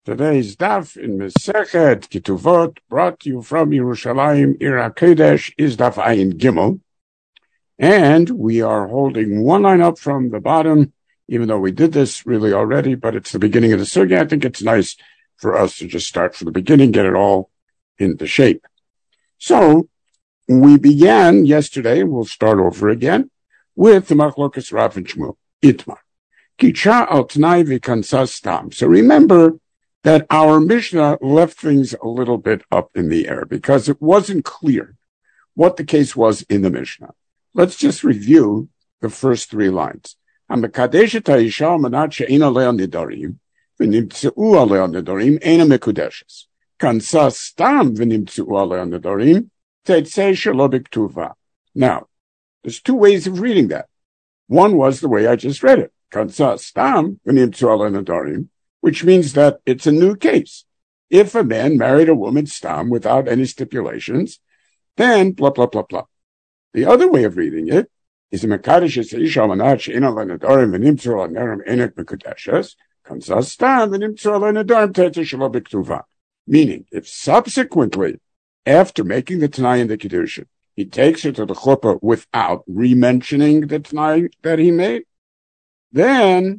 Today's daf in Mesechet Ketuvot, brought to you from Yerushalayim, Ir HaKodesh, is daf Ayin Gimel. And we are holding one line up from the bottom, even though we did this really already, but it's the beginning of the sugya. I think it's nice for us to just start from the beginning, get it all into shape. So we began yesterday, we'll start over again, with the Machlokas Rav and Shmuel, Itmar. Kicha al Tnai v'kansa stam. So remember that our Mishnah left things a little bit up in the air because it wasn't clear what the case was in the Mishnah. Let's just review the first three lines. Hamekadeshet ha'isha almanat she'eina leha nidarim v'nimtzeu aleha nidarim eina mekudeshes. Kansa stam v'nimtzeu aleha nidarim tetzei shelo b'ktuva. Now, there's two ways of reading that. One was the way I just read it. Kansa stam v'nimtzeu aleha nidarim, which means that it's a new case. If a man married a woman stam without any stipulations, then blah, blah, blah, blah. The other way of reading it is a mekadesh eseish almanat she'eina leha nidarim v'nimtzeu aleha nidarim eina mekudeshes, kansa stam v'nimtzeu aleha nidarim tetzei shelo b'ktuva. Meaning, if subsequently, after making the Tanai and the Kiddushin, he takes her to the chuppah without re-mentioning the Tanai that he made, then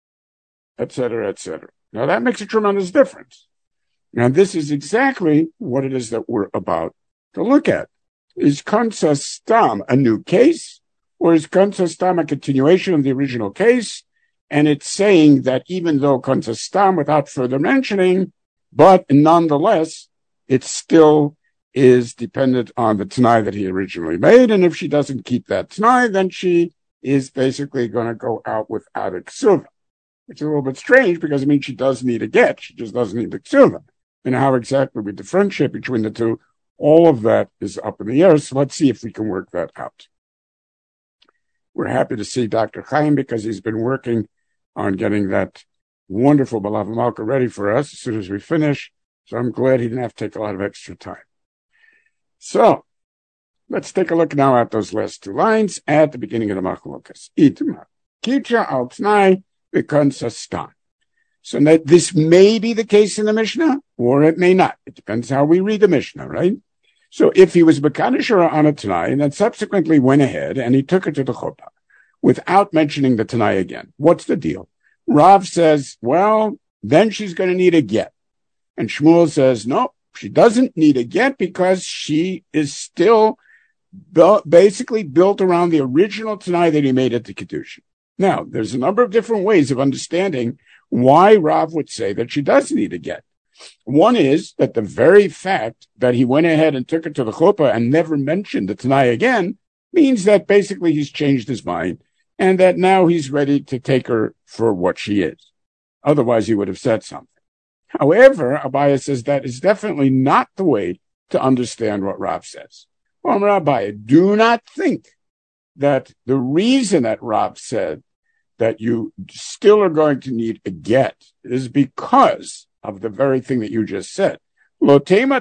etc., etc. Now that makes a tremendous difference. Now this is exactly what it is that we're about to look at. Is Kansa Stam a new case, or is Kansa Stam a continuation of the original case? And it's saying that even though Kansa Stam without further mentioning, but nonetheless, it still is dependent on the Tanai that he originally made, and if she doesn't keep that Tanai, then she is basically going to go out without a ksuva. It's a little bit strange because it means she does need a get. She just doesn't need the ksuva. And how exactly we differentiate between the two, all of that is up in the air. So let's see if we can work that out. We're happy to see Dr. Chaim because he's been working on getting that wonderful Balav Malka ready for us as soon as we finish. So I'm glad he didn't have to take a lot of extra time. So let's take a look now at those last two lines at the beginning of the Machlokas. Itmar. Kicha al Tnai v'kansa stam. So that this may be the case in the Mishnah, or it may not. It depends how we read the Mishnah, right? So if he was Mekadesh on a Tanai and then subsequently went ahead and he took her to the chuppah without mentioning the Tanai again, what's the deal? Rav says, well, then she's going to need a get. And Shmuel says, no, she doesn't need a get because she is still basically built around the original Tanai that he made at the Kiddushin. Now, there's a number of different ways of understanding why Rav would say that she does need a get. One is that the very fact that he went ahead and took her to the chuppah and never mentioned the Tanai again means that basically he's changed his mind and that now he's ready to take her for what she is. Otherwise, he would have said something. However, Abaya says that is definitely not the way to understand what Rav says. Well, Abaya, do not think that the reason that Rav said that you still are going to need a get is because of the very thing that you just said. How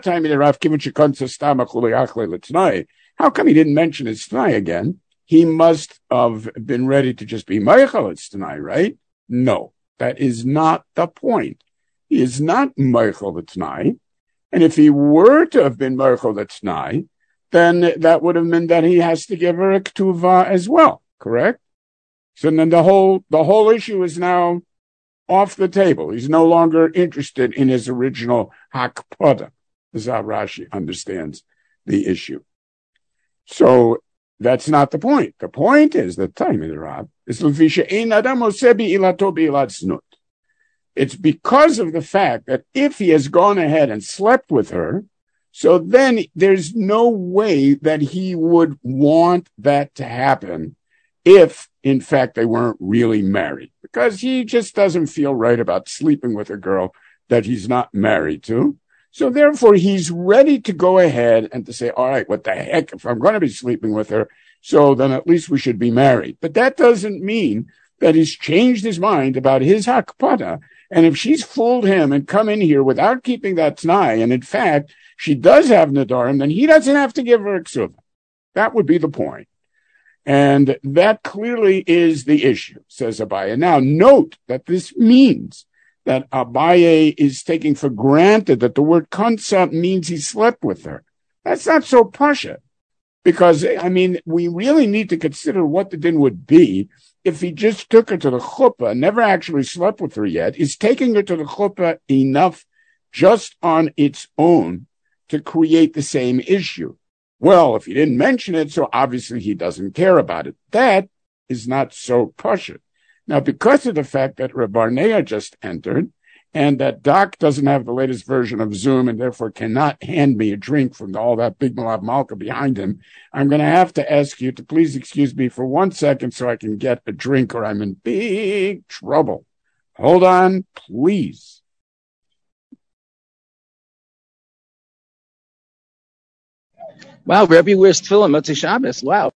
come he didn't mention his Tanai again? He must have been ready to just be Meichel its Tanai, right? No, that is not the point. He is not Meichel the Tanai. And if he were to have been Meichel the Tanai, then that would have meant that he has to give her a ktuva as well, correct? So then the whole issue is now off the table. He's no longer interested in his original hakpada. This is how Rashi understands the issue. So that's not the point. The point is the time of the Rab is it's because of the fact that if he has gone ahead and slept with her, so then there's no way that he would want that to happen if, in fact, they weren't really married, because he just doesn't feel right about sleeping with a girl that he's not married to. So therefore, he's ready to go ahead and to say, all right, what the heck, if I'm going to be sleeping with her, so then at least we should be married. But that doesn't mean that he's changed his mind about his hakpada. And if she's fooled him and come in here without keeping that Tanai, and in fact, she does have Nadarim, then he doesn't have to give her a ksuva. That would be the point. And that clearly is the issue, says Abaya. Now, note that this means that Abaye is taking for granted that the word kansa means he slept with her. That's not so pasha. Because, I mean, we really need to consider what the din would be if he just took her to the chuppah, never actually slept with her yet. Is taking her to the chuppah enough just on its own to create the same issue? Well, if he didn't mention it, so obviously he doesn't care about it. That is not so pasha. Now, because of the fact that Reb Barnea just entered, and that Doc doesn't have the latest version of Zoom and therefore cannot hand me a drink from all that big Malav Malka behind him, I'm going to have to ask you to please excuse me for 1 second so I can get a drink or I'm in big trouble. Hold on, please. Wow, Rebbe wears tefillin, Motzei Shabbos. Wow.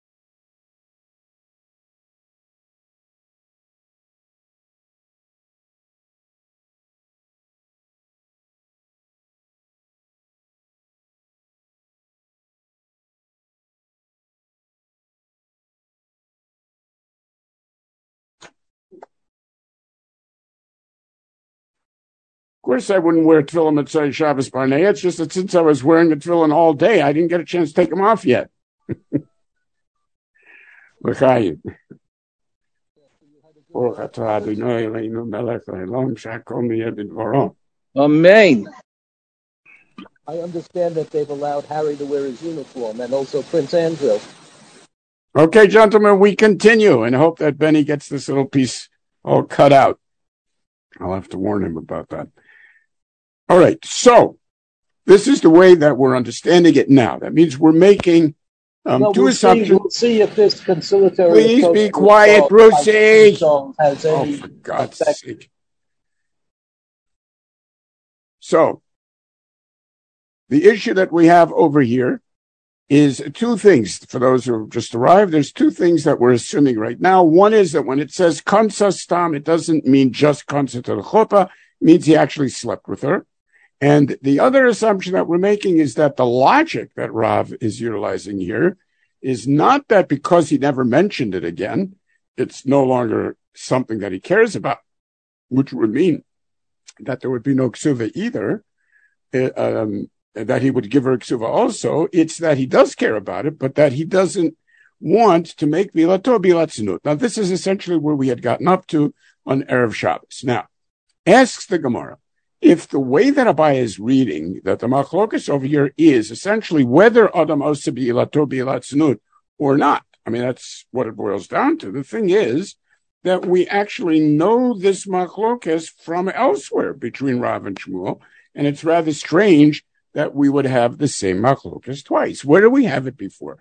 Of course, I wouldn't wear tefillin Motzei Shabbos Barnea. It's just that since I was wearing the tefillin all day, I didn't get a chance to take them off yet. L'chaim. Amen. I understand that they've allowed Harry to wear his uniform and also Prince Andrew. Okay, gentlemen, we continue and hope that Benny gets this little piece all cut out. I'll have to warn him about that. All right, so this is the way that we're understanding it now. That means we're making two assumptions. We'll see if this conciliatory... Please be quiet, Brucey. Has any for God's sake. So, the issue that we have over here is two things. For those who have just arrived, there's two things that we're assuming right now. One is that when it says kansa stam, it doesn't mean just kansa to the chuppah. It means he actually slept with her. And the other assumption that we're making is that the logic that Rav is utilizing here is not that because he never mentioned it again, it's no longer something that he cares about, which would mean that there would be no ksuva either, that he would give her ksuva also. It's that he does care about it, but that he doesn't want to make bilato bilatznut. Now, this is essentially where we had gotten up to on Erev Shabbos. Now, asks the Gemara, if the way that Abaye is reading, that the machlokas over here is essentially whether Adam osa bilato bilatznut or not. I mean, that's what it boils down to. The thing is that we actually know this machlokas from elsewhere between Rav and Shmuel, and it's rather strange that we would have the same machlokas twice. Where do we have it before?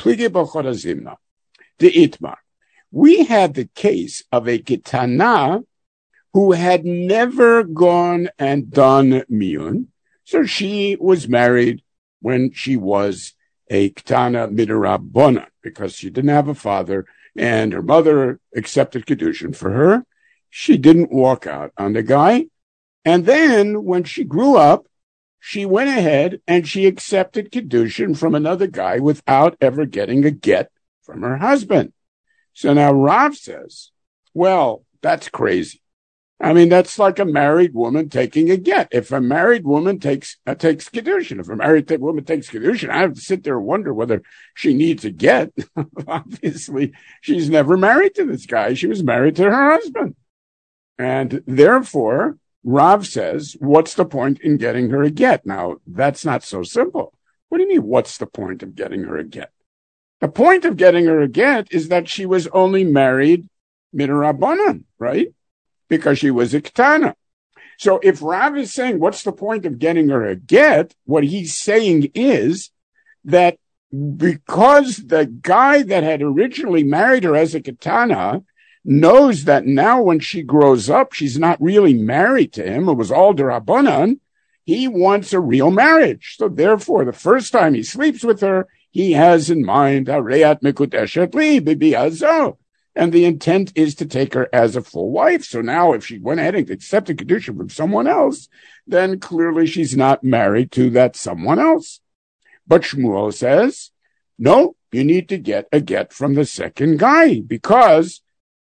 The Itmar. We had the case of a Ketana who had never gone and done miyun. So she was married when she was a Ketana midrabanan because she didn't have a father and her mother accepted Kedushin for her. She didn't walk out on the guy. And then when she grew up, she went ahead and she accepted Kedushin from another guy without ever getting a get from her husband. So now Rav says, well, that's crazy. I mean, that's like a married woman taking a get. If a married woman takes Kedushin, if a married woman takes Kedushin, I have to sit there and wonder whether she needs a get. Obviously, she's never married to this guy. She was married to her husband. And therefore, Rav says, what's the point in getting her a get? Now, that's not so simple. What do you mean, what's the point of getting her a get? The point of getting her a get is that she was only married midrabanan, right? Because she was a ketana. So if Rav is saying, what's the point of getting her a get? What he's saying is that because the guy that had originally married her as a ketana knows that now when she grows up, she's not really married to him. It was all derabanan. He wants a real marriage. So therefore, the first time he sleeps with her, he has in mind, Hareyat Mekudeshet Li, Bibi Azo. And the intent is to take her as a full wife. So now if she went ahead and accepted Kedusha from someone else, then clearly she's not married to that someone else. But Shmuel says, no, you need to get a get from the second guy because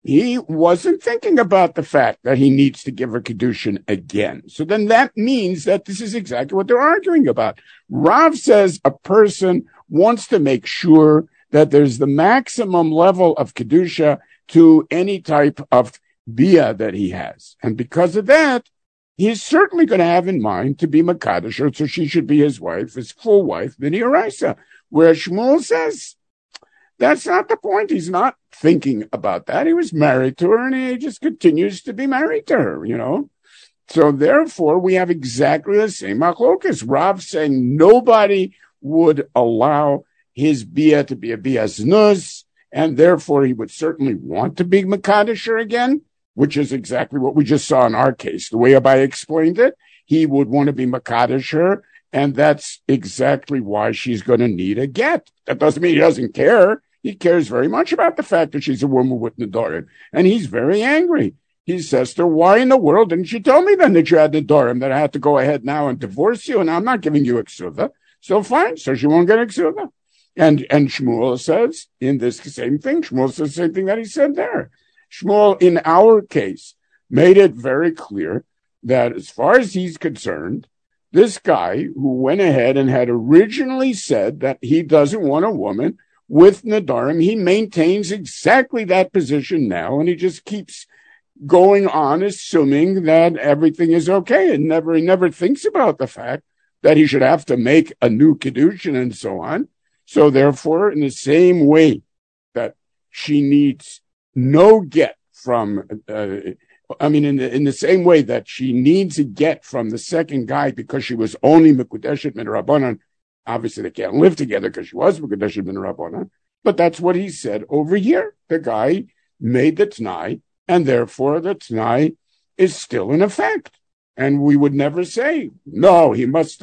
he wasn't thinking about the fact that he needs to give her Kedushin again. So then that means that this is exactly what they're arguing about. Rav says a person wants to make sure that there's the maximum level of Kedusha to any type of bia that he has. And because of that, he's certainly going to have in mind to be Makadosh her, so she should be his wife, his full wife, B'nai Oraisa. Where Shmuel says, that's not the point. He's not thinking about that. He was married to her, and he just continues to be married to her, So therefore, we have exactly the same machlokas. Rav saying nobody would allow his bia to be a bia znus, and therefore he would certainly want to be Makadosh her again, which is exactly what we just saw in our case. The way Abai explained it, he would want to be Makadosh her, and that's exactly why she's going to need a get. That doesn't mean he doesn't care. He cares very much about the fact that she's a woman with Nedarim, and he's very angry. He says to her, why in the world didn't you tell me then that you had Nedarim, that I had to go ahead now and divorce you, and I'm not giving you a ksuva? So fine, so she won't get a ksuva. And Shmuel says in this same thing, Shmuel says the same thing that he said there. Shmuel, in our case, made it very clear that as far as he's concerned, this guy who went ahead and had originally said that he doesn't want a woman with Nedarim, he maintains exactly that position now, and he just keeps going on assuming that everything is okay, and he never thinks about the fact that he should have to make a new Kedushin and so on. So therefore, in the same way that she needs no get from, in the same way that she needs a get from the second guy because she was only Mekudeshet Min Rabbanan. Obviously, they can't live together because she was Mekudeshet Min Rabbanan. But that's what he said over here. The guy made the T'nai, and therefore the T'nai is still in effect. And we would never say, no, he must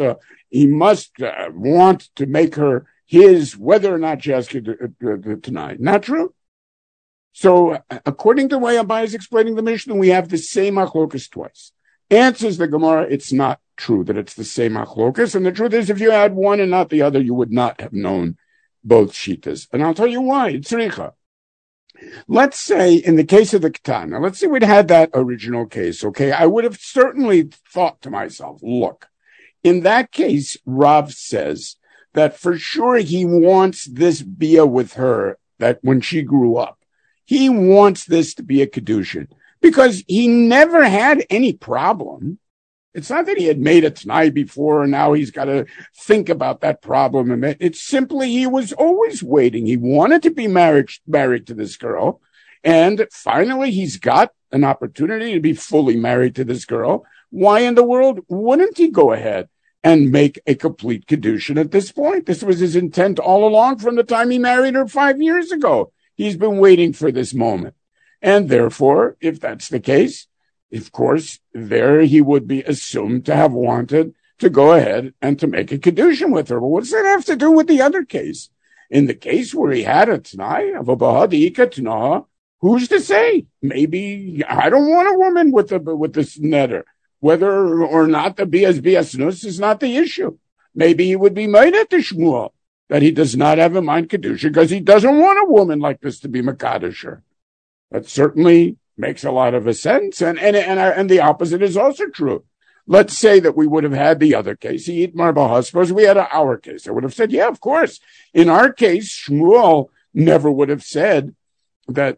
want to make her his, whether or not she has the T'nai. Not true. So according to the way Abai is explaining the Mishnah, we have the same machlokas twice. Answers the Gemara, it's not true that it's the same machlokas. And the truth is, if you had one and not the other, you would not have known both shitas. And I'll tell you why. It's Tzricha. Let's say in the case of the Ketana, let's say we'd had that original case, okay? I would have certainly thought to myself, look, in that case, Rav says that for sure he wants this bia with her, that when she grew up, he wants this to be a Kedushin because he never had any problem. It's not that he had made a T'nai before and now he's got to think about that problem. It's simply he was always waiting. He wanted to be married to this girl. And finally, he's got an opportunity to be fully married to this girl. Why in the world wouldn't he go ahead and make a complete Kedushin at this point? This was his intent all along from the time he married her 5 years ago. He's been waiting for this moment. And therefore, if that's the case, of course, there he would be assumed to have wanted to go ahead and to make a Kedushin with her. But what does that have to do with the other case? In the case where he had a T'nai of a Bahadika T'nah, who's to say? Maybe I don't want a woman with this netter. Whether or not the Bias Nus is not the issue. Maybe he would be made at the Shmuel that he does not have in mind Kedusha because he doesn't want a woman like this to be Makadisher. That certainly makes a lot of sense. And the opposite is also true. Let's say that we would have had the other case. Suppose we had our case. I would have said, yeah, of course. In our case, Shmuel never would have said that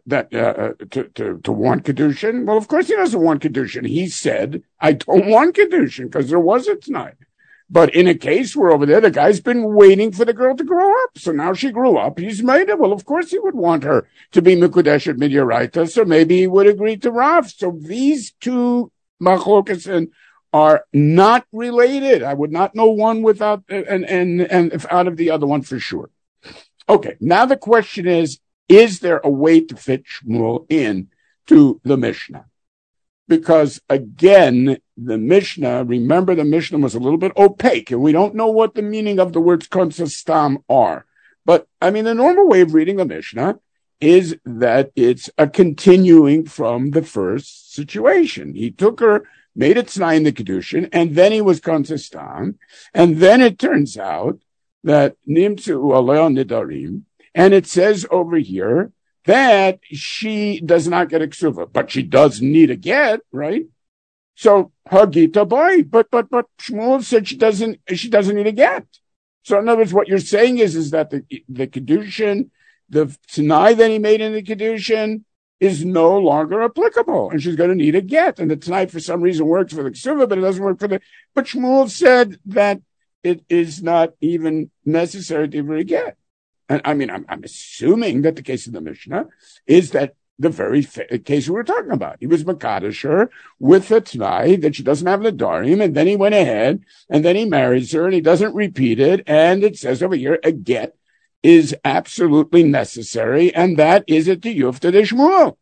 to want Kedushin. Well, of course he doesn't want Kedushin. He said, I don't want Kedushin because there was a tonight. But in a case where over there, the guy's been waiting for the girl to grow up. So now she grew up. He's made it. Well, of course he would want her to be Mekudeshet Midyaraita. So maybe he would agree to Rav. So these two machlokas are not related. I would not know one without and out of the other one for sure. Okay. Now the question is there a way to fit Shmuel in to the Mishnah? Because again, the Mishnah, remember the Mishnah was a little bit opaque and we don't know what the meaning of the words konsastam are. But I mean, the normal way of reading the Mishnah is that it's a continuing from the first situation. He took her, made it T'nai in the Kedushin, and then he was konsastam. And then it turns out that nimtzu aleo nidarim, and it says over here that she does not get a ksuva, but she does need a get, right? So Hagita boy, but Shmuel said she doesn't need a get. So in other words, what you're saying is that the kedushin, the Tanai that he made in the kedushin is no longer applicable, and she's going to need a get. And the Tanai for some reason works for the ksuva, but it doesn't work for the. But Shmuel said that it is not even necessary to even get. And I mean, I'm assuming that the case of the Mishnah is that the very case we were talking about. He was Makadosh her with a Tanai that she doesn't have the Darim, and then he went ahead, and then he marries her, and he doesn't repeat it, and it says over here, a get is absolutely necessary, and that is a tiyufta de Shmuel.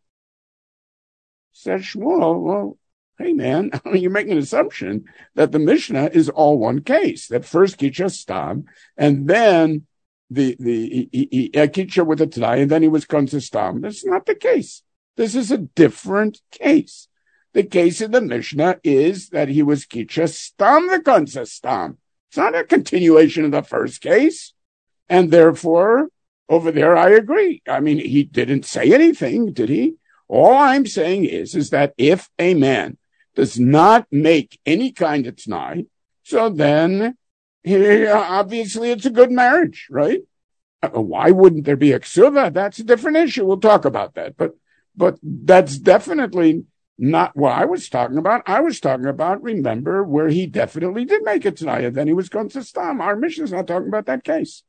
Says Shmuel, well, hey man, you're making an assumption that the Mishnah is all one case, that first Kitcha Stam, and then the Kitcha with the Tanai, and then he was Konsa Stam. That's not the case. This is a different case. The case in the Mishnah is that he was Kitcha Stam, the Konsa Stam. It's not a continuation of the first case. And therefore, over there, I agree. I mean, he didn't say anything, did he? All I'm saying is that if a man does not make any kind of Tanai, so then obviously it's a good marriage, right? Why wouldn't there be a ksuva? That's a different issue. We'll talk about that. But that's definitely not what I was talking about. I was talking about, remember, where he definitely did make a Tanai, and then he was going to Stam. Our mission is not talking about that case.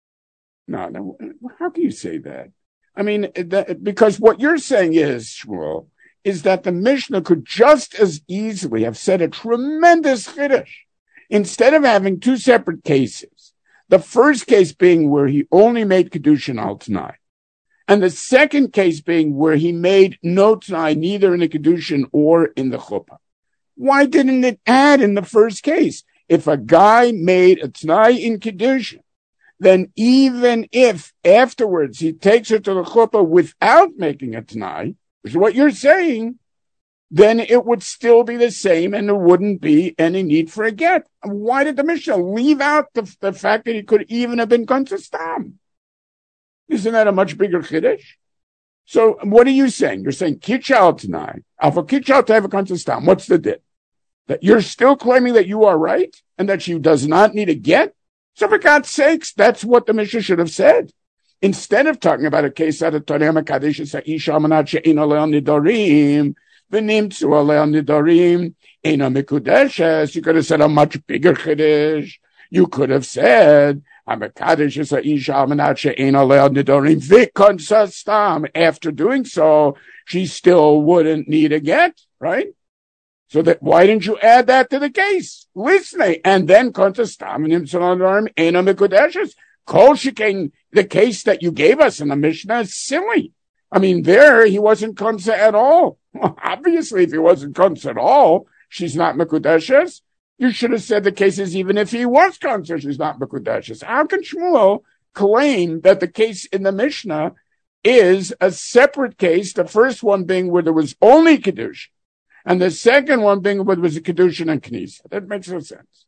No, how can you say that? I mean, because what you're saying is, Shmuel, is that the Mishnah could just as easily have said a tremendous chiddush. Instead of having two separate cases, the first case being where he only made Kedushin al Tanai, and the second case being where he made no Tanai, neither in the Kedushin or in the Chuppah. Why didn't it add in the first case? If a guy made a Tanai in Kedushin, then even if afterwards he takes her to the chuppah without making a Tanai, which is what you're saying, then it would still be the same and there wouldn't be any need for a get. Why did the Mishnah leave out the fact that he could even have been Konsa Stam? Isn't that a much bigger chiddush? So what are you saying? You're saying Kitchal Tanai, Alpha Kitchal to have a Konsa Stam. What's the dip? That you're still claiming that you are right and that she does not need a get? So for God's sakes, that's what the Mishnah should have said. Instead of talking about a case out of Torah Makadesh Isha Manat She'ena Le'al Nidorim, V'nimtzu Le'al Nidorim, Ena Mikudeshes, you could have said a much bigger Chiddush. You could have said, Makadesh Isha Manat She'ena Le'al Nidorim, V'konsa Stam. After doing so, she still wouldn't need a get, right? So that why didn't you add that to the case? Listen, and then Konsa Stam and Nimtzaladarm Ena Mikudeshes. Kol Shekain, the case that you gave us in the Mishnah is silly. I mean, there he wasn't Konsa at all. Well, obviously, if he wasn't Konsa at all, she's not Mikudeshes. You should have said the case is even if he was Konsa, she's not Mikudeshes. How can Shmuel claim that the case in the Mishnah is a separate case, the first one being where there was only Kedushin, and the second one being where there was a Kedushin and Knesset? That makes no sense.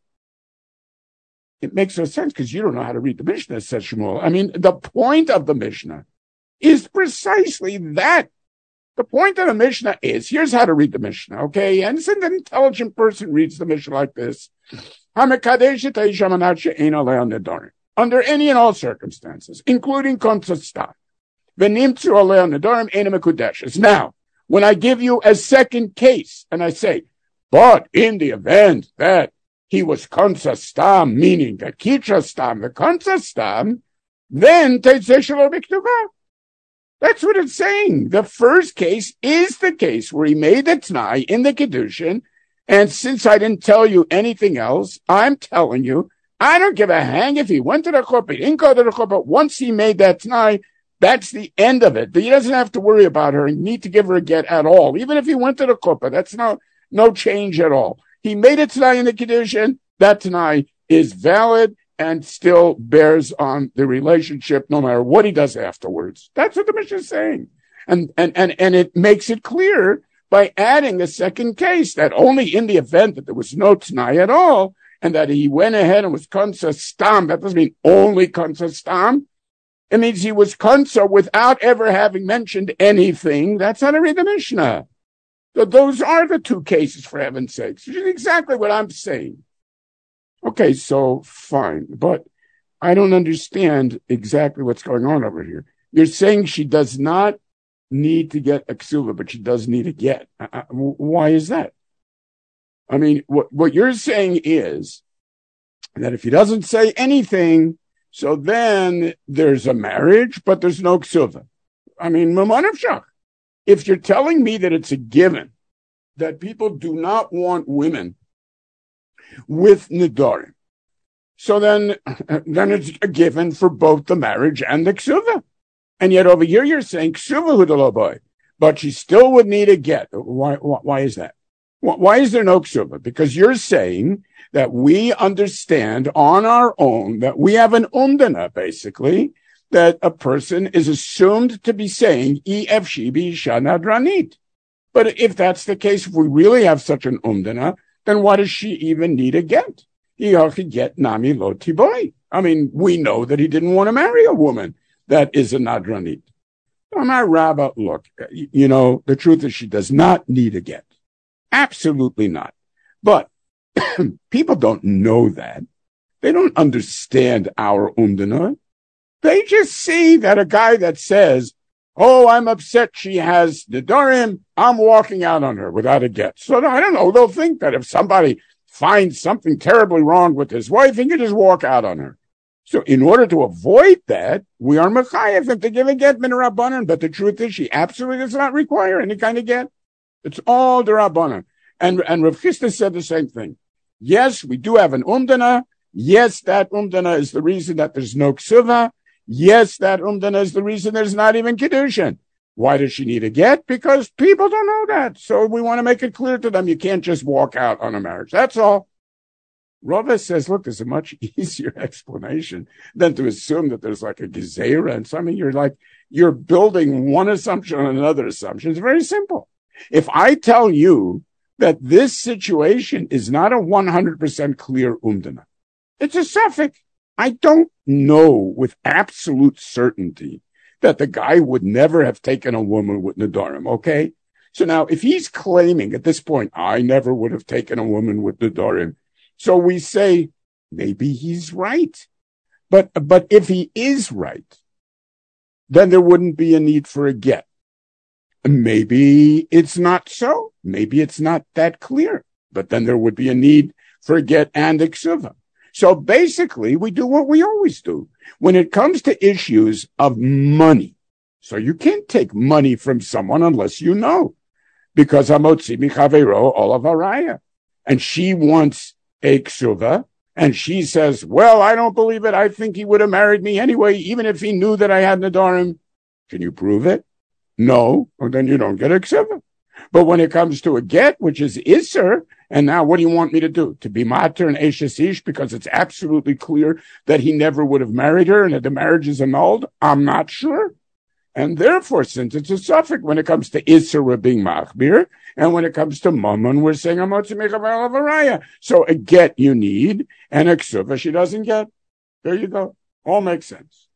It makes no sense because you don't know how to read the Mishnah, says Shmuel. I mean, the point of the Mishnah is precisely that. The point of the Mishnah is, here's how to read the Mishnah, okay? And an intelligent person reads the Mishnah like this. Under any and all circumstances, including Konsa Stam. Now, when I give you a second case, and I say, but in the event that he was Konsa Stam, meaning the Kitcha Stam, the Konsa Stam, then Teitzeh Shelo B'Ktuvah. That's what it's saying. The first case is the case where he made the Tanai in the Kedushin, and since I didn't tell you anything else, I'm telling you, I don't give a hang if he went to the chuppah, he didn't go to the chuppah. Once he made that Tanai, that's the end of it. He doesn't have to worry about her and need to give her a get at all. Even if he went to the chuppah, that's no change at all. He made a Tanai in the Kedushin, that Tanai is valid and still bears on the relationship no matter what he does afterwards. That's what the Mishnah is saying. And it makes it clear by adding a second case that only in the event that there was no Tanai at all and that he went ahead and was Konsa Stam, that doesn't mean only Konsa Stam. It means he was konsa without ever having mentioned anything. That's how to read the Mishnah. So those are the two cases, for heaven's sakes. Which is exactly what I'm saying. Okay, so fine. But I don't understand exactly what's going on over here. You're saying she does not need to get a ksuva, but she does need a get. Why is that? I mean, what you're saying is that if he doesn't say anything, so then there's a marriage, but there's no ksuva. I mean, maman of shach. If you're telling me that it's a given that people do not want women with nidarim, so then it's a given for both the marriage and the ksuva. And yet over here you're saying ksuva hudaloboy, but she still would need a get. Why is that? Why is there no ksuva? Because you're saying that we understand on our own that we have an umdana, basically, that a person is assumed to be saying efshi b'isha nadranit. But if that's the case, if we really have such an umdana, then why does she even need a get? He ought to get nami lo tiboy. I mean, we know that he didn't want to marry a woman that is a nadranit. My rabbi, look, the truth is she does not need a get. Absolutely not. But people don't know that. They don't understand our umdana. They just see that a guy that says, oh, I'm upset she has nidarim, I'm walking out on her without a get. So I don't know, they'll think that if somebody finds something terribly wrong with his wife, he can just walk out on her. So in order to avoid that, we are mechayev him to give a get min rabbanan. But the truth is she absolutely does not require any kind of get. It's all the rabbanan. And Rav Chisda said the same thing. Yes, we do have an umdana. Yes, that umdana is the reason that there's no ksuva. Yes, that umdana is the reason there's not even kiddushin. Why does she need a get? Because people don't know that. So we want to make it clear to them you can't just walk out on a marriage. That's all. Rava says, look, there's a much easier explanation than to assume that there's like a gezerah and something. You're building one assumption on another assumption. It's very simple. If I tell you that this situation is not a 100% clear umdana, it's a suffix. I don't know with absolute certainty that the guy would never have taken a woman with nidarim, okay? So now, if he's claiming at this point, I never would have taken a woman with nidarim, so we say, maybe he's right. But if he is right, then there wouldn't be a need for a get. Maybe it's not so. Maybe it's not that clear. But then there would be a need for a get and a ksuva. So basically, we do what we always do. When it comes to issues of money, so you can't take money from someone unless you know. Because Hamotzi Michavero Olav Araya. And she wants a ksuva, and she says, well, I don't believe it. I think he would have married me anyway, even if he knew that I had nidarim. Can you prove it? No. Well, then you don't get a ksuva. But when it comes to a get, which is iser, and now what do you want me to do? To be mater and eshes ish because it's absolutely clear that he never would have married her and that the marriage is annulled? I'm not sure. And therefore, since it's a suffix, when it comes to iser, we're being machbir. And when it comes to mammon, we're saying amotzi mechavel avaraya. So a get you need, and a ksuva she doesn't get. There you go. All makes sense.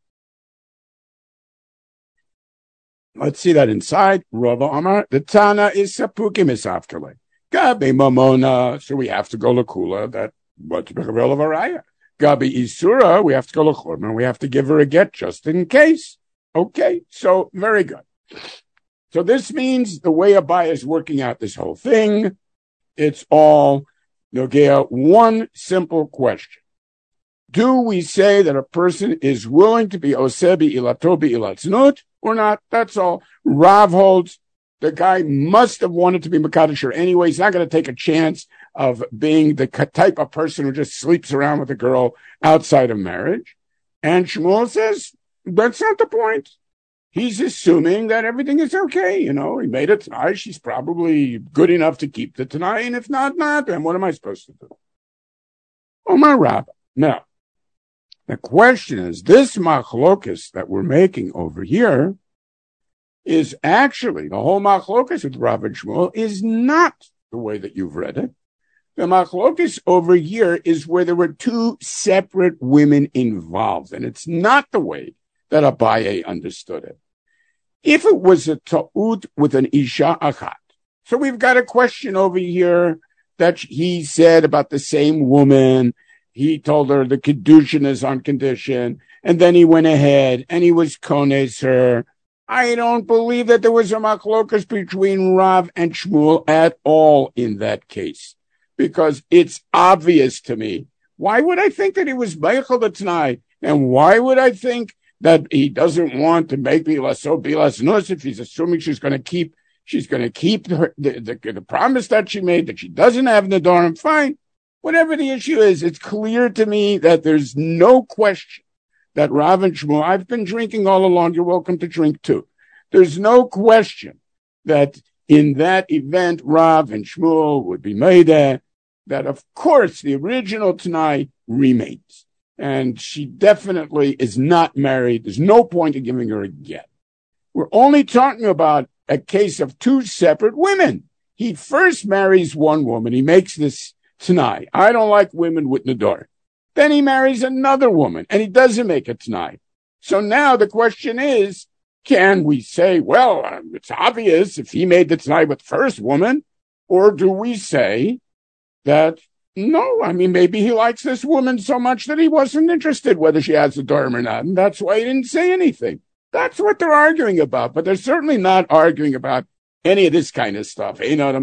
Let's see that inside. Rava Amar, the Tana is sapuki misafkele. Gabi mamona, so we have to go lakula, that what's mechavel avaraya. Gabi isura, we have to go lachorman, we have to give her a get just in case. Okay, so very good. So this means the way Abaye is working out this whole thing, it's all Nogea. One simple question. Do we say that a person is willing to be Osebi Ilatobi Ilatznut or not? That's all. Rav holds the guy must have wanted to be Makadisher anyway. He's not going to take a chance of being the type of person who just sleeps around with a girl outside of marriage. And Shmuel says, that's not the point. He's assuming that everything is okay. He made a Tanai. She's probably good enough to keep the Tanai. And if not, then what am I supposed to do? My Rabbi. Now, the question is, this machlokas that we're making over here is actually, the whole machlokas with Rav and Shmuel is not the way that you've read it. The machlokas over here is where there were two separate women involved. And it's not the way that Abaye understood it. If it was a ta'ut with an isha achat, so we've got a question over here that he said about the same woman. He told her the kedushin is on condition, and then he went ahead and he was kones her. I don't believe that there was a machlokas between Rav and Shmuel at all in that case, because it's obvious to me. Why would I think that he was meichel the t'nai? And why would I think that he doesn't want to make bilas nus if he's assuming she's going to keep the promise that she made, that she doesn't have nedarim? Fine. Whatever the issue is, it's clear to me that there's no question that Rav and Shmuel, I've been drinking all along, you're welcome to drink too. There's no question that in that event, Rav and Shmuel would be made that of course the original Tanai remains. And she definitely is not married. There's no point in giving her a get. We're only talking about a case of two separate women. He first marries one woman. He makes this Tanai. I don't like women with Nadar. Then he marries another woman and he doesn't make a Tanai. So now the question is, can we say, well, it's obvious if he made the Tanai with the first woman, or do we say that no, I mean, maybe he likes this woman so much that he wasn't interested whether she has a dorm or not, and that's why he didn't say anything. That's what they're arguing about, but they're certainly not arguing about any of this kind of stuff.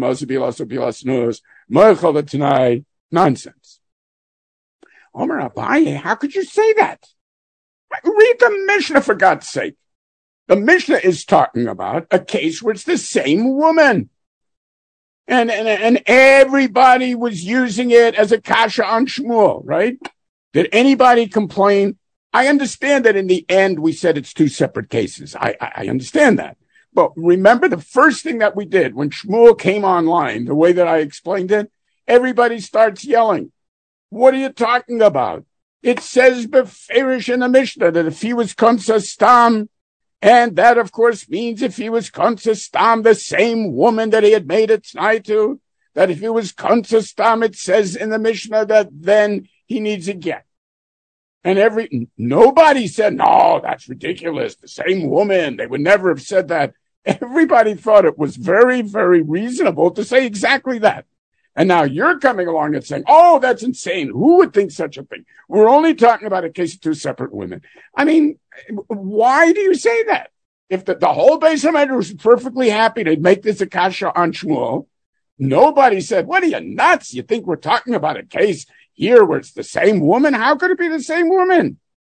Nonsense. Omer Abaye, how could you say that? Read the Mishnah, for God's sake. The Mishnah is talking about a case where it's the same woman. And everybody was using it as a kasha on Shmuel, right? Did anybody complain? I understand that in the end we said it's two separate cases. I understand that. But remember the first thing that we did when Shmuel came online, the way that I explained it, everybody starts yelling. What are you talking about? It says beferish in the Mishnah that if he was konsa stam, and that, of course, means if he was konsa the same woman that he had made it t'nai to, that if he was konsa it says in the Mishnah that then he needs a get. And nobody said, no, that's ridiculous. The same woman. They would never have said that. Everybody thought it was very, very reasonable to say exactly that. And now you're coming along and saying, oh, that's insane. Who would think such a thing? We're only talking about a case of two separate women. I mean, why do you say that? If the whole Beis Hamikdash was perfectly happy to make this a kasha on Shmuel, nobody said, what are you, nuts? You think we're talking about a case here where it's the same woman? How could it be the same woman?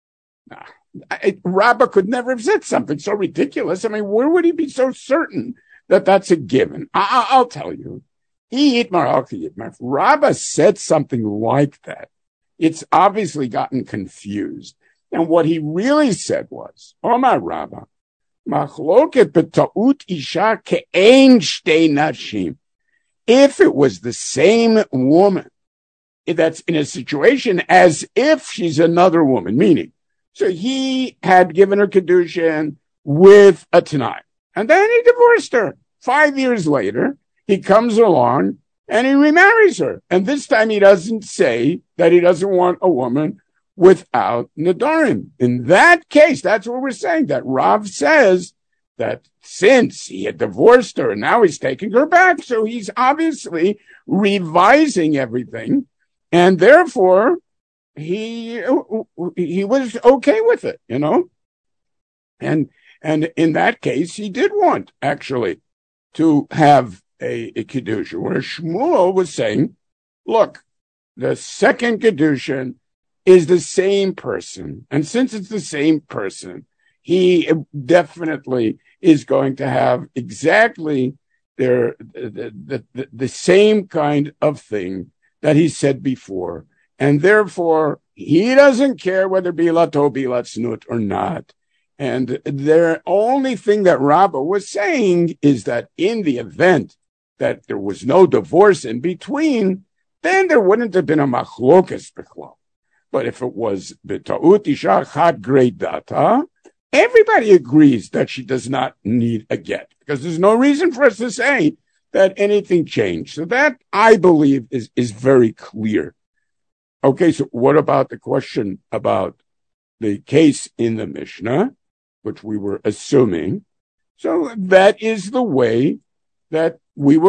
Rabbah could never have said something so ridiculous. I mean, where would he be so certain that that's a given? I'll tell you. If Rabbah said something like that, it's obviously gotten confused. And what he really said was, Omar Rabbah, machloket beta'ut isha ke'ein shtei nashim. If it was the same woman, that's in a situation as if she's another woman, meaning, so he had given her kedushin with a tanai, and then he divorced her. 5 years later, he comes along and he remarries her. And this time he doesn't say that he doesn't want a woman without nedarim. In that case, that's what we're saying, that Rav says that since he had divorced her and now he's taking her back, so he's obviously revising everything, and therefore he was okay with it, you know? And in that case, he did want actually to have a kedusha, where Shmuel was saying, look, the second kedushin is the same person, and since it's the same person, he definitely is going to have exactly the same kind of thing that he said before, and therefore he doesn't care whether bilat o bilat snut or not. And the only thing that Rabbah was saying is that in the event that there was no divorce in between, then there wouldn't have been a machlokas b'chlal. But if it was b'ta'ut isha chad grei data, everybody agrees that she does not need a get, because there's no reason for us to say that anything changed. So that, I believe, is very clear. Okay, so what about the question about the case in the Mishnah, which we were assuming. So that is the way that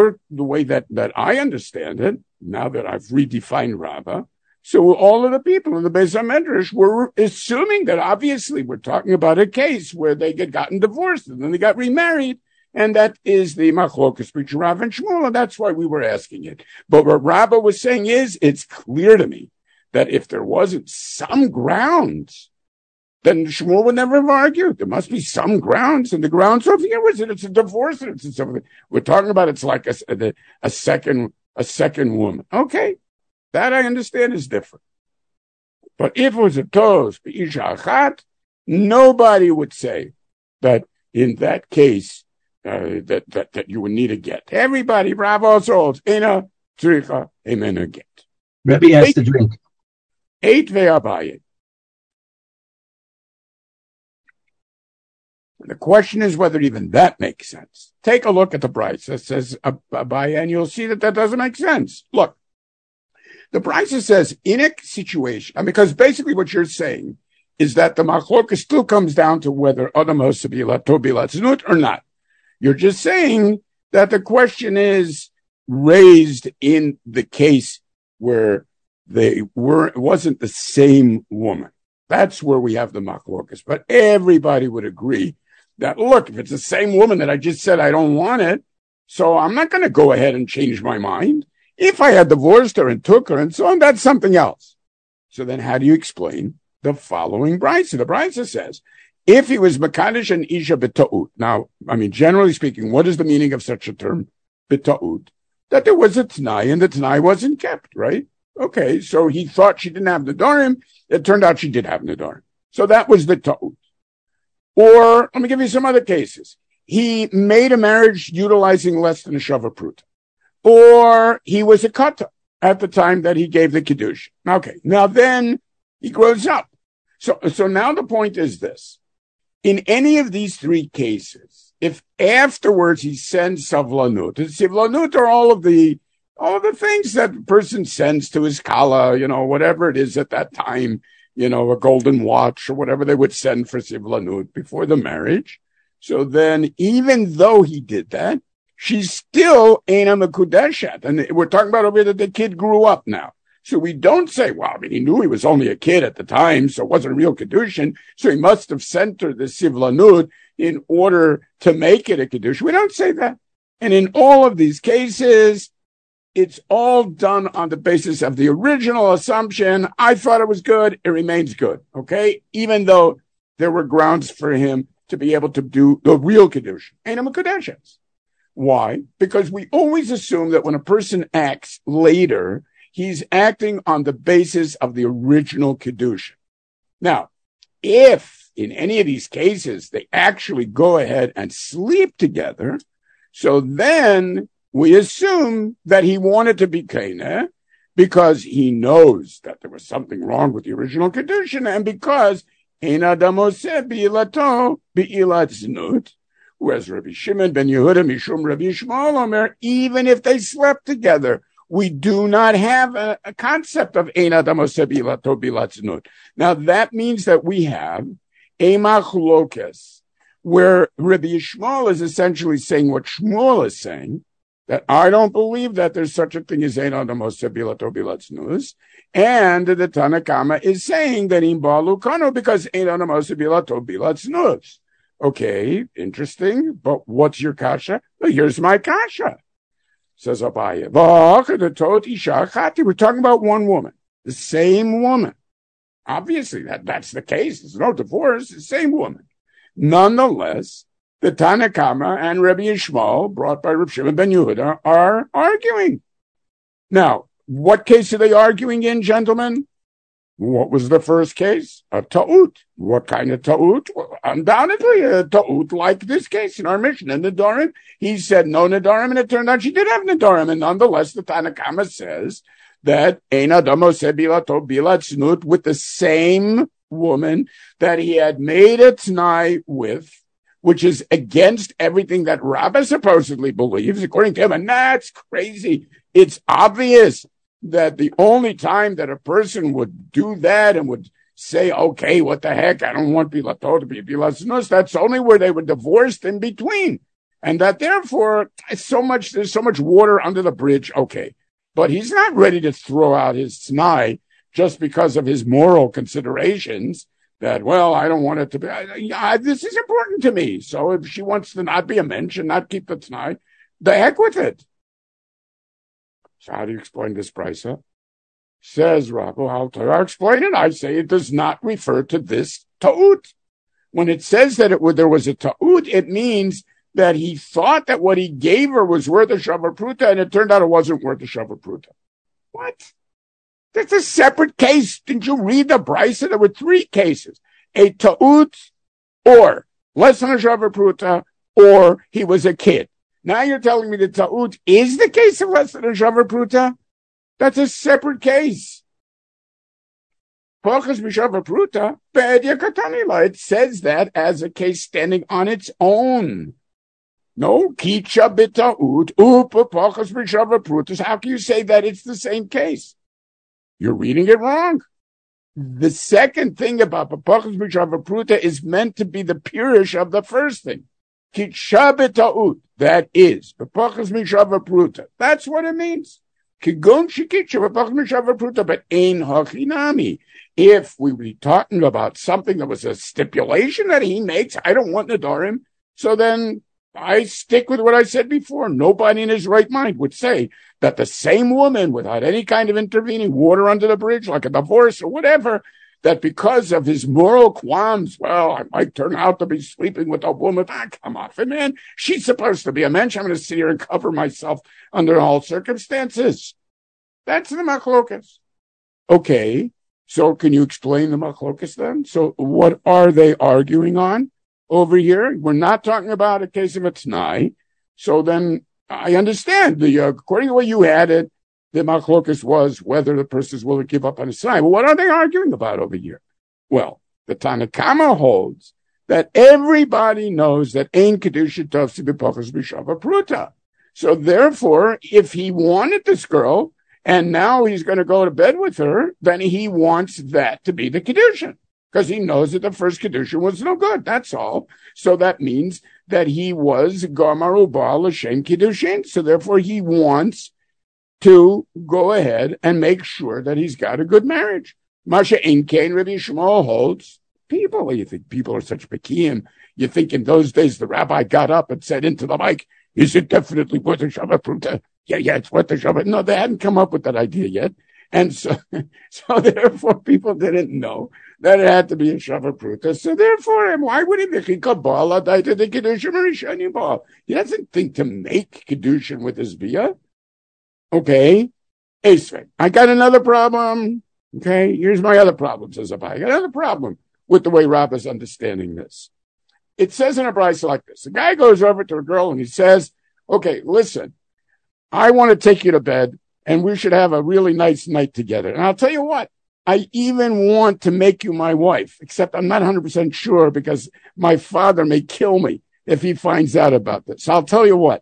I understand it, now that I've redefined Rabbah. So all of the people in the Beis HaMedrash were assuming that obviously we're talking about a case where they had gotten divorced and then they got remarried. And that is the machlokas between Rav and Shmuel, and that's why we were asking it. But what Rabbah was saying is, it's clear to me that if there wasn't some grounds, then Shmuel would never have argued. There must be some grounds, and the grounds, so here was it, it's a divorce, and it's something. We're talking about it's like a second woman. Okay, that I understand is different. But if it was a tos, b'isha achat, nobody would say that in that case, that you would need a get. Everybody, Rav also holds, Eina tzricha emena get. Rebbe has to drink. 8 ve'abaye. The question is whether even that makes sense. Take a look at the Brisa that says Abaye, and you'll see that doesn't make sense. Look, the Brisa says in a situation, because basically what you're saying is that the machlokas still comes down to whether Adam Hosabila Tobilat Znut or not. You're just saying that the question is raised in the case where it wasn't the same woman. That's where we have the machlokas. But everybody would agree that, look, if it's the same woman that I just said I don't want it, so I'm not going to go ahead and change my mind. If I had divorced her and took her and so on, that's something else. So then how do you explain the following Brisa? The Brisa says, if he was Mekadesh and Isha b'ta'ut. Now, generally speaking, what is the meaning of such a term, b'ta'ut? That there was a T'nai and the T'nai wasn't kept, right? Okay, so he thought she didn't have Nedarim. It turned out she did have Nedarim. So that was the ta'ut. Or, let me give you some other cases. He made a marriage utilizing less than a Shava Pruta. Or he was a Kata at the time that he gave the Kiddush. Okay, now then he grows up. So now the point is this. In any of these three cases, if afterwards he sends savlanut, and savlanut are all of the things that the person sends to his kala, whatever it is at that time, a golden watch or whatever they would send for savlanut before the marriage. So then, even though he did that, she's still Eina Mekudeshet. And we're talking about over here that the kid grew up now. So we don't say, he knew he was only a kid at the time, so it wasn't a real Kedushin, so he must have sent her the Sivlanut in order to make it a Kedushin. We don't say that. And in all of these cases, it's all done on the basis of the original assumption. I thought it was good, it remains good, okay? Even though there were grounds for him to be able to do the real Kedushin. Eina Mekudeshet. Why? Because we always assume that when a person acts later, he's acting on the basis of the original Kedusha. Now, if in any of these cases they actually go ahead and sleep together, so then we assume that he wanted to be Keineh because he knows that there was something wrong with the original Kedusha, and because Ein Adam Oseh B'ilato B'ilat Znut, whereas Rabbi Shimon ben Yehuda Mishum Rabbi Yishmael Omer, even if they slept together, we do not have a concept of Ein Adam Oseh B'ilato B'ilat Znut. Now that means that we have a machlokes, where Rabbi Yishmael is essentially saying what Shmuel is saying, that I don't believe that there's such a thing as Ein Adam Oseh B'ilato B'ilat Znut, and the Tanna Kama is saying that in Ba'alu Kano because Ein Adam Oseh B'ilato B'ilat Znut. Okay, interesting, but what's your kasha? Well, here's my kasha. Says Abaye. We're talking about one woman, the same woman. Obviously, that's the case. There's no divorce, the same woman. Nonetheless, the Tanna Kama and Rabbi Yishmael, brought by Rabbi Shimon ben Yehuda, are arguing. Now, what case are they arguing in, gentlemen? What was the first case? A ta'ut. What kind of ta'ut? Well, undoubtedly a ta'ut like this case in our mission. And Nedarim, he said no Nedarim, and it turned out she did have Nedarim. And nonetheless, the Tanna Kama says that Ein Adam Oseh B'ilato B'ilat Znut with the same woman that he had made a t'nai with, which is against everything that Rabbah supposedly believes, according to him. And that's crazy. It's obvious that the only time that a person would do that and would say, okay, what the heck, I don't want Bilato to be Bilaznus. That's only where they were divorced in between. And that therefore, there's so much water under the bridge, okay. But he's not ready to throw out his t'nai just because of his moral considerations that, well, I don't want it to be, this is important to me. So if she wants to not be a mensch and not keep the t'nai, the heck with it. So how do you explain this, Brisa? Says Rabbi, I'll explain it. I say it does not refer to this ta'ut. When it says that there was a ta'ut, it means that he thought that what he gave her was worth a shavar pruta, and it turned out it wasn't worth a shavar pruta. What? That's a separate case. Didn't you read the Brisa? There were 3 cases. A ta'ut, or less than a shavar pruta, or he was a kid. Now you're telling me the ta'ut is the case of less than a shavar pruta? That's a separate case. It says that as a case standing on its own. No, kicha b'ta'ut, pachas b'shava prutas. How can you say that it's the same case? You're reading it wrong. The second thing about pachas b'shava pruta is meant to be the pirish of the first thing. Kicha b'ta'ut, that is, pachas b'shava pruta. That's what it means. Kigon shikicha b'pachas b'shava pruta, but ein hachinami. If we were talking about something that was a stipulation that he makes, I don't want Nadarim, so then I stick with what I said before. Nobody in his right mind would say that the same woman, without any kind of intervening water under the bridge, like a divorce or whatever, that because of his moral qualms, well, I might turn out to be sleeping with a woman. Come off it, man. She's supposed to be a mensch. I'm going to sit here and cover myself under all circumstances. That's the machlokas. Okay, so can you explain the machlokas then? So what are they arguing on? Over here, we're not talking about a case of a t'nai. So then I understand according to the way you had it, the machlokas was whether the person is willing to give up on his t'nai. But what are they arguing about over here? Well, the Tanna Kama holds that everybody knows that ein kedusha tofsi b'pachas b'shava pruta. So therefore, if he wanted this girl and now he's going to go to bed with her, then he wants that to be the kedusha. Because he knows that the first kedusha was no good. That's all. So that means that he was Gamaru Baal L'Shem Kiddushin. So therefore he wants to go ahead and make sure that he's got a good marriage. Masha Inkain Rabbi Shmuel holds. People, you think people are such pekiim. You think in those days the rabbi got up and said into the mic, is it definitely worth a Shabbat Pruta? Yeah, it's worth a Shabbat. No, they hadn't come up with that idea yet. And so therefore people didn't know that it had to be a Shabbat Pruta. So therefore, why would he make Kabbalah to the Kedushin Rishonim Baal? He doesn't think to make Kedushin with his Bia. Okay. Esvei, I got another problem. Okay. Here's my other problem, says Abai. I got another problem with the way Rav is understanding this. It says in a brayso like this. A guy goes over to a girl and he says, okay, listen, I want to take you to bed and we should have a really nice night together. And I'll tell you what, I even want to make you my wife, except I'm not 100% sure because my father may kill me if he finds out about this. I'll tell you what,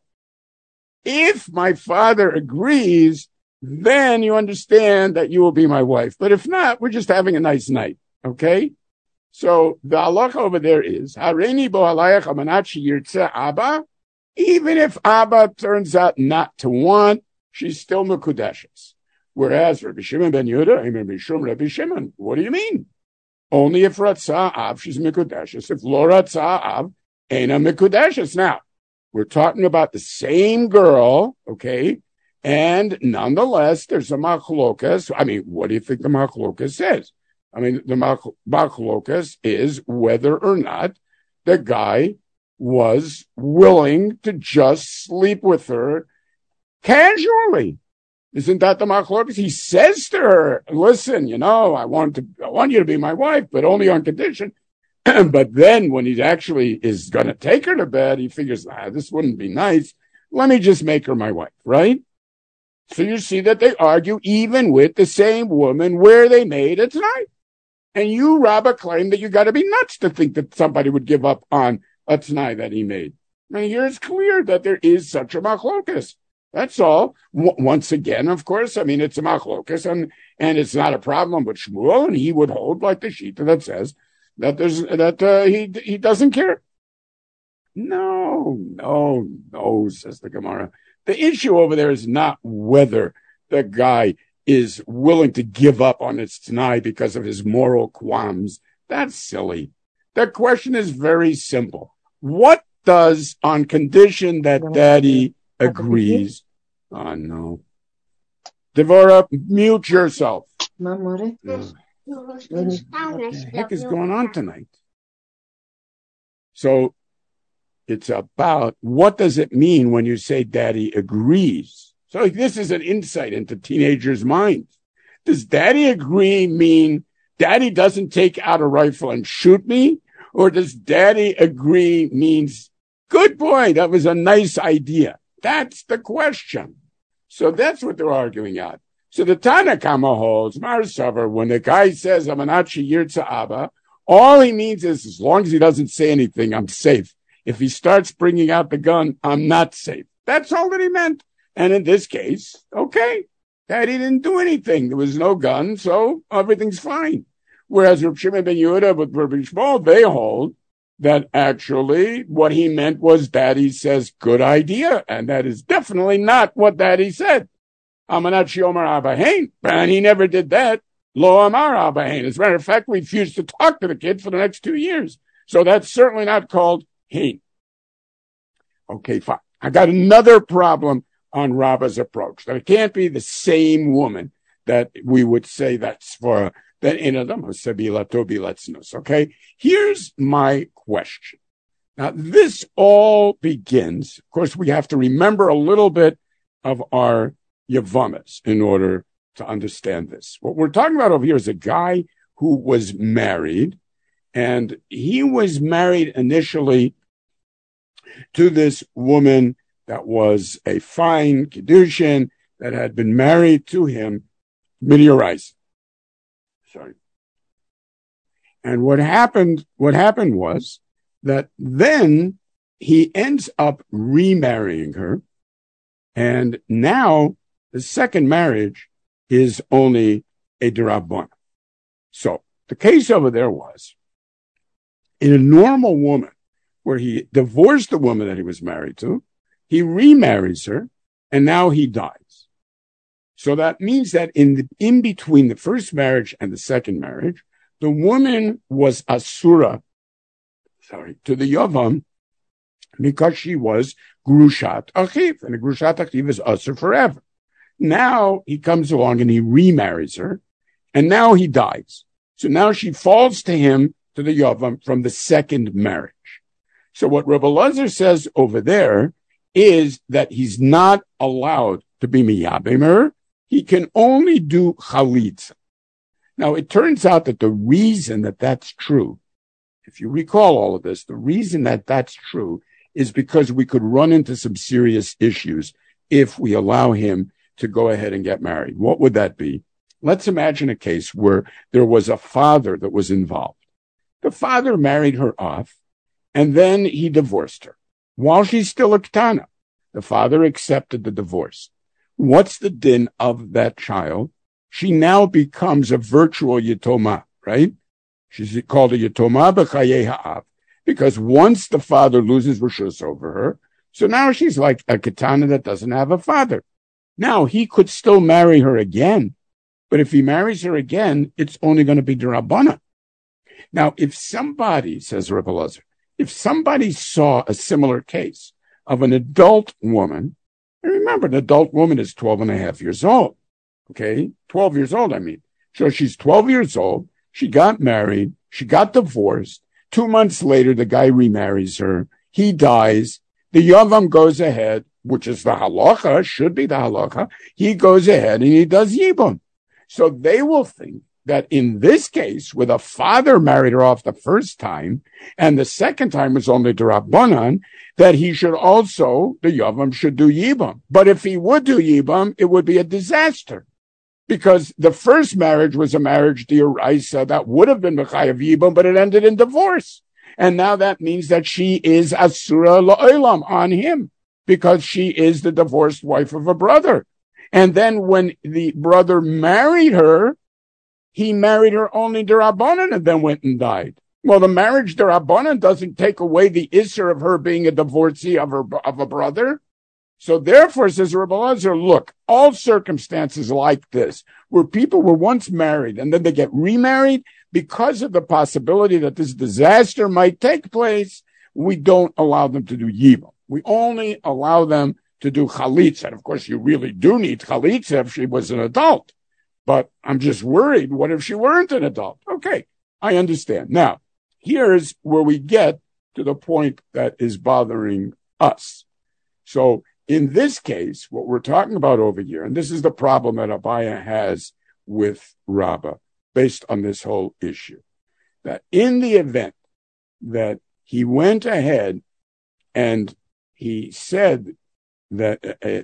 if my father agrees, then you understand that you will be my wife. But if not, we're just having a nice night. Okay? So the halacha over there is, Hareini bo halayach amanat sheyirtzeh Abba, even if Abba turns out not to want, she's still mekudeshes. Whereas Rabbi Shimon ben Yehuda, Rabbi Shimon, what do you mean? Only if Ratzah Av, she's mekudeshes. If lo Ratzah Av, Eina mekudeshes. Now, we're talking about the same girl, okay? And nonetheless, there's a machlokas. I mean, what do you think the machlokas says? I mean, the machlokas is whether or not the guy was willing to just sleep with her casually. Isn't that the machlokas? He says to her, listen, I want you to be my wife, but only on condition. But then when he actually is going to take her to bed, he figures, this wouldn't be nice. Let me just make her my wife, right? So you see that they argue even with the same woman where they made it tonight. And you, Rabbah, claim that you got to be nuts to think that somebody would give up on a t'nai that he made. I mean, here it's clear that there is such a machlokas. That's all. Once again, of course, I mean, it's a machlokas, and it's not a problem with Shmuel, and he would hold like the shita that says that he doesn't care. No, says the Gemara. The issue over there is not whether the guy is willing to give up on his Tanai because of his moral qualms. That's silly. The question is very simple. What does, on condition that daddy agrees? Oh, no. Devorah, mute yourself. What the heck is going on tonight? So it's about what does it mean when you say daddy agrees? So this is an insight into teenagers' minds. Does daddy agree mean daddy doesn't take out a rifle and shoot me? Or does daddy agree means, good boy, that was a nice idea? That's the question. So that's what they're arguing out. So the Tana Kama holds, Mar Savar, when the guy says, Amanachi Yirtza Abba, all he means is, as long as he doesn't say anything, I'm safe. If he starts bringing out the gun, I'm not safe. That's all that he meant. And in this case, okay, daddy didn't do anything. There was no gun, so everything's fine. Whereas Reb Shimon ben Yehuda with Reb Shmuel, they hold that actually what he meant was daddy says, good idea. And that is definitely not what daddy said. Amanat Shiomer Abahain. And he never did that. Lo Amar Abahain. As a matter of fact, we refused to talk to the kid for the next 2 years. So that's certainly not called hain. Okay, fine. I got another problem on Rabba's approach, that it can't be the same woman that we would say that's for that in Adam Sabila Tobi Letznus. Okay, here's my question. Now, this all begins, of course, we have to remember a little bit of our Yavamas in order to understand this. What we're talking about over here is a guy who was married, and he was married initially to this woman that was a fine Kedushin that had been married to him, Midiarais. Sorry. And what happened was that then he ends up remarrying her, and now the second marriage is only a D'Rabbanan. So the case over there was, in a normal woman, where he divorced the woman that he was married to, he remarries her, and now he dies. So that means that in between the first marriage and the second marriage, the woman was asura, to the Yavam, because she was grushat achiv, and a grushat achiv is asur forever. Now he comes along and he remarries her, and now he dies. So now she falls to him, to the Yavam, from the second marriage. So what Rebbe Lazar says over there is that he's not allowed to be miyabim her. He can only do chalitza. Now, it turns out that the reason that that's true, if you recall all of this, the reason that that's true is because we could run into some serious issues if we allow him to go ahead and get married. What would that be? Let's imagine a case where there was a father that was involved. The father married her off, and then he divorced her. While she's still a ketana, the father accepted the divorce. What's the din of that child? She now becomes a virtual yitoma, right? She's called a yitoma b'chayei ha'av, because once the father loses rishus over her, so now she's like a ketana that doesn't have a father. Now, he could still marry her again, but if he marries her again, it's only going to be D'Rabbanan. Now, if somebody, says Rebbe Lazar, if somebody saw a similar case of an adult woman, and remember, an adult woman is 12 and a half years old, okay? 12 years old, I mean. So she's 12 years old, she got married, she got divorced, 2 months later, the guy remarries her, he dies, the Yavam goes ahead, which is the halacha, should be the halacha, he goes ahead and he does yibum. So they will think that in this case, where the father married her off the first time, and the second time was only D'Rabbanan, that he should also, the Yavam should do Yibam. But if he would do Yibam, it would be a disaster. Because the first marriage was a marriage d'oraisa that would have been Mechayev Yibam, but it ended in divorce. And now that means that she is Asura La'olam on him. because she is the divorced wife of a brother. And then when the brother married her, he married her only d'Rabbanan and then went and died. Well, the marriage d'Rabbanan doesn't take away the issur of her being a divorcee of a brother. So therefore, says Rebbe Eliezer, look, all circumstances like this, where people were once married and then they get remarried, because of the possibility that this disaster might take place, we don't allow them to do yibum. We only allow them to do chalitza. And of course, you really do need chalitza if she was an adult. But I'm just worried, what if she weren't an adult? Okay, I understand. Now, here's where we get to the point that is bothering us. So in this case, what we're talking about over here, and this is the problem that Abaya has with Rabbah, based on this whole issue, that in the event that he went ahead and he said that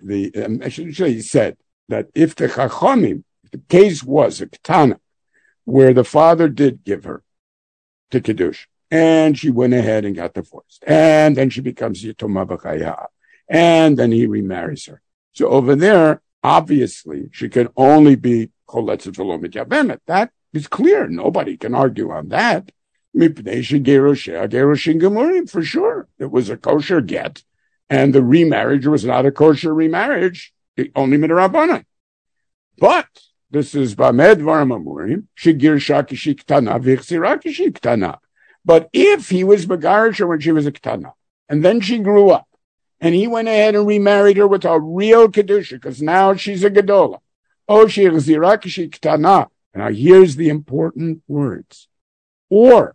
he said that if the Chachamim, the case was a ketana, where the father did give her to Kiddush, and she went ahead and got divorced, and then she becomes Yitoma B'chaya, and then he remarries her. So over there, obviously, she can only be Choletzet V'lo Mityabemet. That is clear. Nobody can argue on that. Mipnei she'geroshea geroshin gemurim, for sure. It was a kosher get, and the remarriage was not a kosher remarriage, only midrabanan. But this is Bamed Dvarim Amurim, shegirsha kishi ktana v'chsira kishi ktana. But if he was Megarish when she was a ktana, and then she grew up, and he went ahead and remarried her with a real kedusha, because now she's a gedola. Oh, she'chzira kishi ktana. Now here's the important words. Or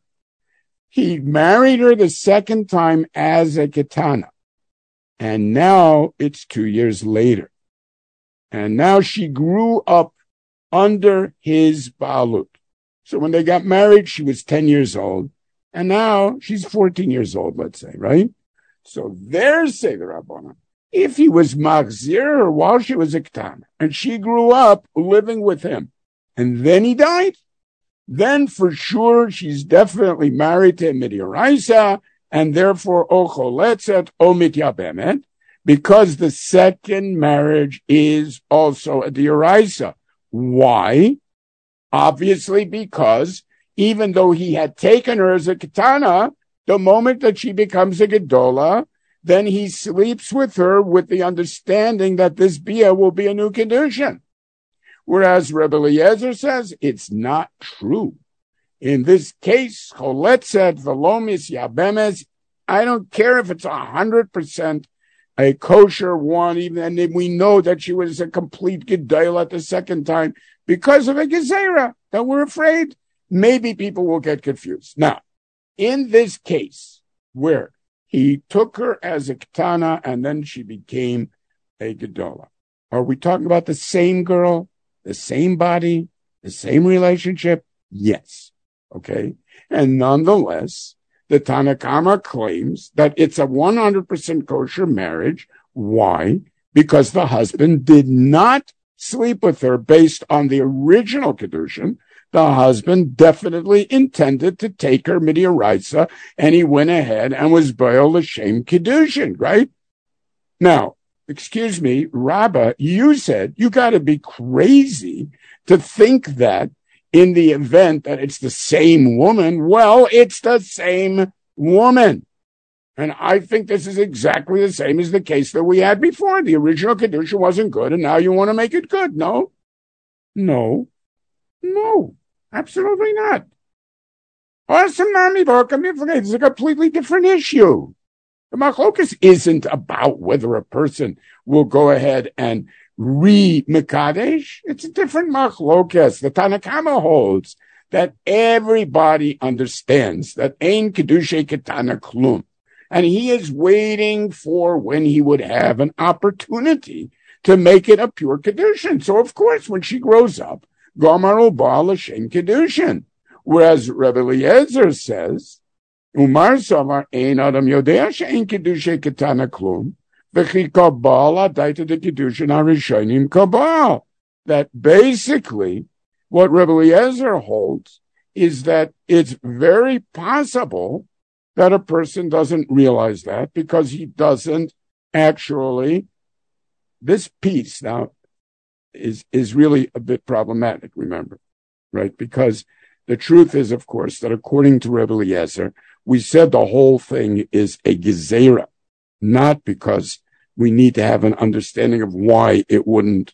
he married her the second time as a ketana, and now it's 2 years later. And now she grew up under his balut. So when they got married, she was 10 years old, and now she's 14 years old, let's say, right? So there's say the Rabbanan. If he was machzir her while she was a ketana, and she grew up living with him, and then he died, then for sure she's definitely married to Midiraisa, and therefore o choletzet o mityabemet, because the second marriage is also a diraisa. Why? Obviously because even though he had taken her as a ketana, the moment that she becomes a gedola, then he sleeps with her with the understanding that this bia will be a new kedushin. Whereas Rebbe Eliezer says it's not true. In this case, choletzet v'lo mityabemet, I don't care if it's 100% a kosher one, even, and we know that she was a complete gedayla at the second time because of a gezerah, that we're afraid maybe people will get confused. Now, in this case, where he took her as a ketana and then she became a gedola, are we talking about the same girl, the same body, the same relationship? Yes. Okay. And nonetheless, the Tanakama claims that it's a 100% kosher marriage. Why? Because the husband did not sleep with her based on the original kedushin. The husband definitely intended to take her midiraisa, and he went ahead and was boil l'shem kedushin, right? Now, excuse me, Rabbah, you said you got to be crazy to think that in the event that it's the same woman. Well, it's the same woman. And I think this is exactly the same as the case that we had before. The original kedusha wasn't good, and now you want to make it good. No, absolutely not. It's a completely different issue. The machlokas isn't about whether a person will go ahead and re-mekadesh. It's a different machlokas. The Tanakama holds that everybody understands that ein kedusha ketana klum, and he is waiting for when he would have an opportunity to make it a pure kedushin. So of course, when she grows up, Gomar Baal L'Shem Kedushin. Whereas Rebbe Eliezer says, Umar Samar Ein Adam Yodea She'ein Kedusha Ketana Klum, V'chi Kabbalah Daita De Kedushin HaRishonim Kabbalah. That basically, what Rebbe Eliezer holds is that it's very possible that a person doesn't realize that because he doesn't actually, this piece now is really a bit problematic, remember, right? Because the truth is, of course, that according to Rebbe Eliezer, we said the whole thing is a gezerah, not because we need to have an understanding of why it wouldn't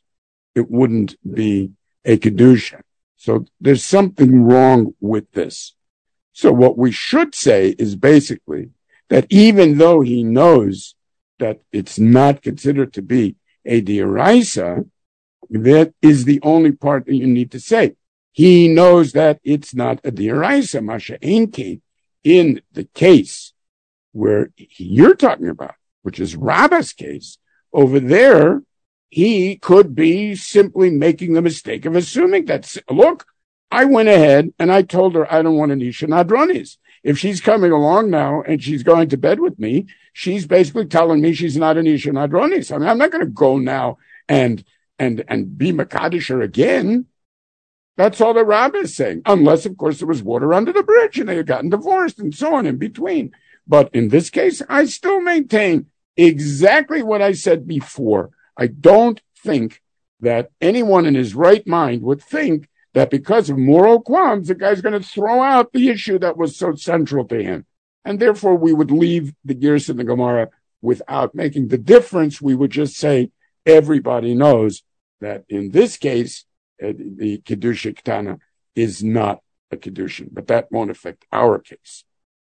be a kedusha. So there's something wrong with this. So what we should say is basically that even though he knows that it's not considered to be a dioraisa, that is the only part that you need to say. He knows that it's not a dioraisa, Masha Einke, in the case where you're talking about, which is Rabba's case. Over there, he could be simply making the mistake of assuming that, look, I went ahead and I told her I don't want an Isha Nadronis. If she's coming along now and she's going to bed with me, she's basically telling me she's not an Isha Nadronis. I mean, I'm not going to go now and be Makadish her again. That's all the Rabbi is saying. Unless, of course, there was water under the bridge and they had gotten divorced and so on in between. But in this case, I still maintain exactly what I said before. I don't think that anyone in his right mind would think that because of moral qualms, the guy's going to throw out the issue that was so central to him. And therefore, we would leave the Gears in the Gemara without making the difference. We would just say, everybody knows that in this case, the Kedusha Ktana is not a Kedushin, but that won't affect our case.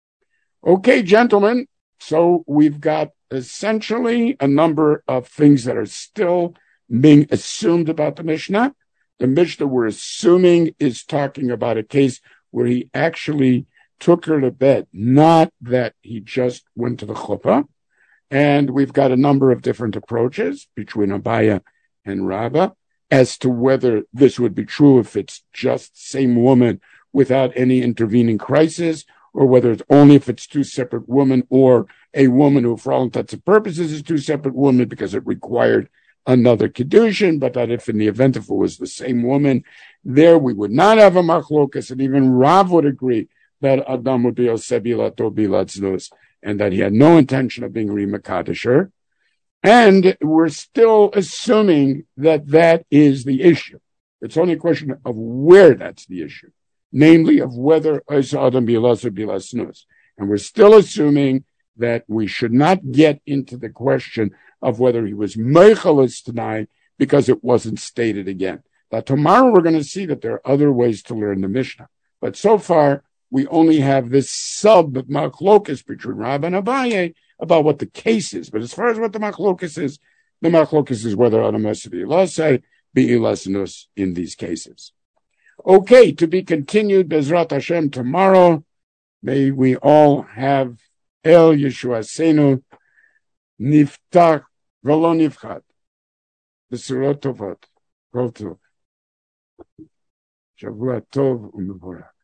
Okay, gentlemen, so we've got essentially a number of things that are still being assumed about the Mishnah. The Mishnah we're assuming is talking about a case where he actually took her to bed, not that he just went to the chuppah. And we've got a number of different approaches between Abaya and Rabbah as to whether this would be true if it's just same woman without any intervening crisis, or whether it's only if it's two separate women, or a woman who, for all intents and purposes, is two separate women because it required another kedushin, but that if in the event if it was the same woman, there we would not have a machlokas, and even Rav would agree that Adam would be osebilato bilatznus, and that he had no intention of being remakadisher. And we're still assuming that that is the issue. It's only a question of where that's the issue, namely of whether Adam bilas or bilasnus. And we're still assuming that we should not get into the question of whether he was meichalis tonight because it wasn't stated again. Now, tomorrow we're going to see that there are other ways to learn the Mishnah. But so far, we only have this sub-machlokas between Rav and Abaye about what the case is. But as far as what the machlokas is whether Adam has to be ilasai, be ilasnus in these cases. Okay, to be continued, Bezrat Hashem, tomorrow. May we all have El Yeshuasenu Niftach V'lo Nifchat B'surot Tovot. Kol Tov. Shavua Tov U'Mevorach.